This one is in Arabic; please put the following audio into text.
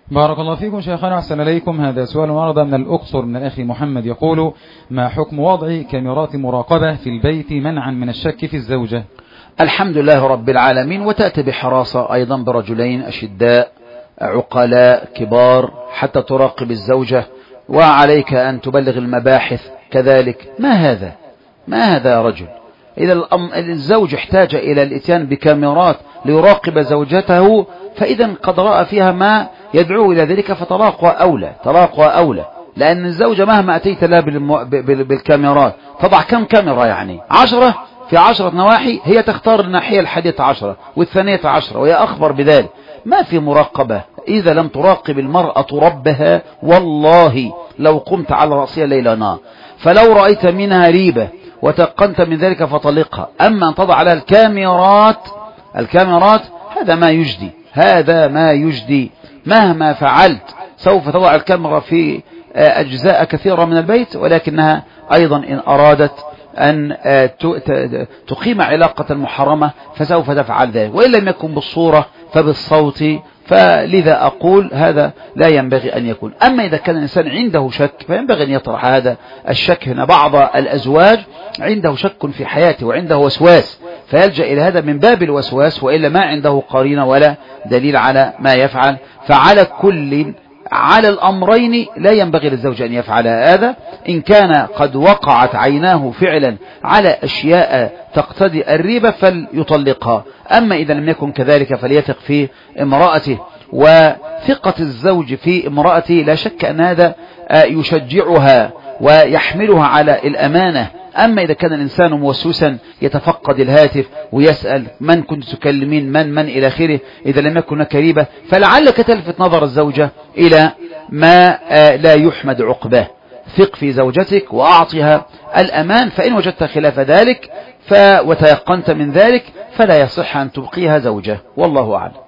بارك الله فيكم شيخنا، أحسن إليكم. هذا سؤال ورد من الأقصر من الأخ محمد، يقول: ما حكم وضع كاميرات مراقبة في البيت منعا من الشك في الزوجة؟ الحمد لله رب العالمين، وتأتي بحراسة أيضا برجلين أشداء عقلاء كبار حتى تراقب الزوجة، وعليك أن تبلغ المباحث كذلك. ما هذا يا رجل؟ إذا الزوج احتاج إلى الاتيان بكاميرات ليراقب زوجته، فإذا قد رأى فيها ما يدعو إلى ذلك، فطلاقها أولى، لأن الزوجة مهما أتيت لها بالكاميرات تضع كم كاميرا؟ يعني 10 في 10 نواحي، هي تختار الناحية 11 و12، وهي أخبر بذلك. ما في مراقبة إذا لم تراقب المرأة ربها، والله لو قمت على رأسها ليل نهار. فلو رأيت منها ريبة وتقنت من ذلك فطلقها. أما أن تضع على الكاميرات هذا ما يجدي مهما فعلت. سوف تضع الكاميرا في أجزاء كثيرة من البيت، ولكنها أيضا إن أرادت أن تقيم علاقة محرمة فسوف تفعل ذلك، وإن لم يكن بالصورة فبالصوت. فلذا أقول هذا لا ينبغي أن يكون. أما إذا كان الإنسان عنده شك فينبغي أن يطرح هذا الشك. هنا بعض الأزواج عنده شك في حياته وعنده وسواس، فيلجأ إلى هذا من باب الوسواس، وإلا ما عنده قرينة ولا دليل على ما يفعل. فعلى كل على الأمرين لا ينبغي للزوج أن يفعل هذا. إن كان قد وقعت عيناه فعلا على أشياء تقتضي الريبة فليطلقها. أما إذا لم يكن كذلك فليثق في امرأته، وثقة الزوج في امرأته لا شك أن هذا يشجعها ويحملها على الأمانة. أما إذا كان الإنسان موسوسا يتفقد الهاتف ويسأل من كنت تكلمين، من إلى آخره، إذا لم يكن هناك ريبة فلعلك تلفت نظر الزوجة إلى ما لا يحمد عقباه. ثق في زوجتك وأعطها الأمان، فإن وجدت خلاف ذلك وتيقنت من ذلك فلا يصح أن تبقيها زوجة، والله أعلم.